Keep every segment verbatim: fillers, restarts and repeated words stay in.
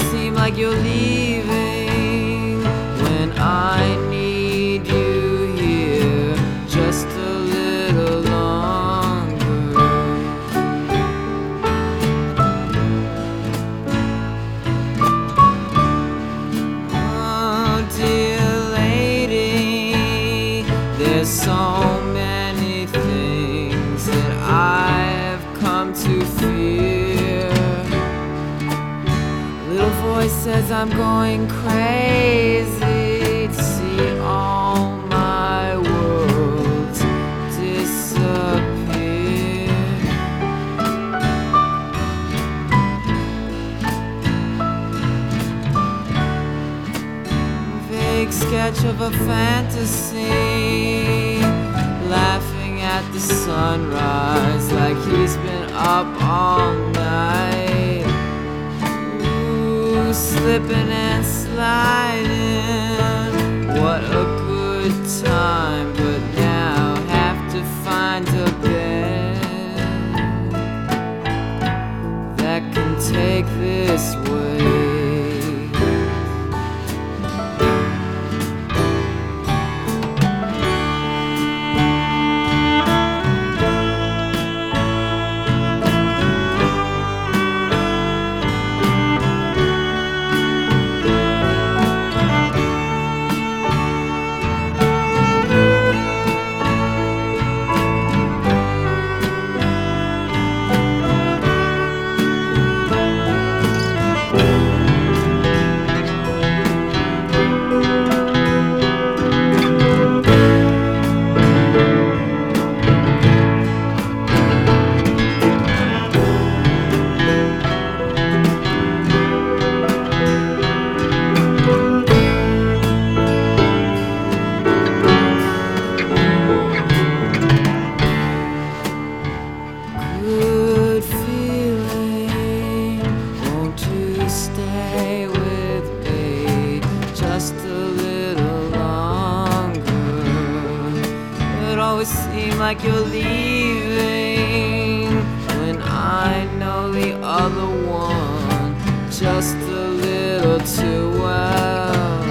seem like you're leaving when I need you here just a little longer. Oh, dear lady, there's so many things that I have come to fear. Little voice says I'm going crazy to see all my worlds disappear. Vague sketch of a fantasy, laughing at the sunrise like he's been up all night. Slipping and sliding, what a good time, but now have to find a bed that can take this way. Good feeling, won't you stay with me just a little longer? It always seems like you're leaving when I know the other one just a little too well.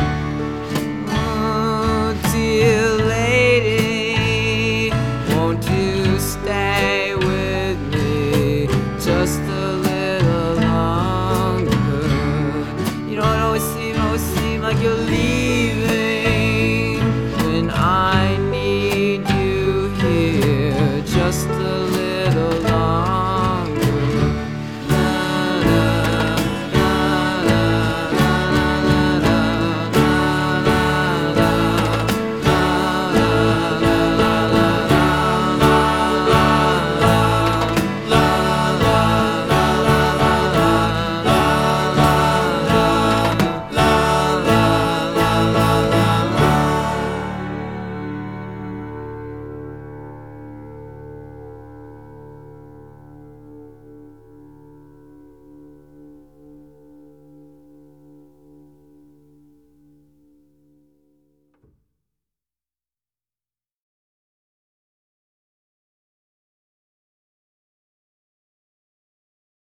Oh, dear lady, won't you stay with me just a little longer? You know, it always seems, always seems like you're leaving